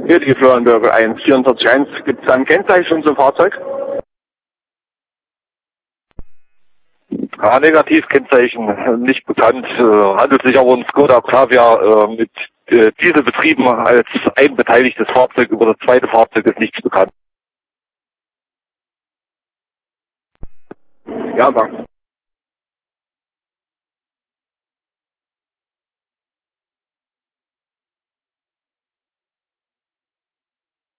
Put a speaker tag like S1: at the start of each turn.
S1: Hier die Florianbürger 144.1. Gibt es ein Kennzeichen zum Fahrzeug?
S2: Ja, Negativkennzeichen nicht bekannt. Handelt sich aber um Skoda Octavia mit Diesel betrieben als ein beteiligtes Fahrzeug. Über das zweite Fahrzeug ist nichts bekannt.
S1: Ja, danke.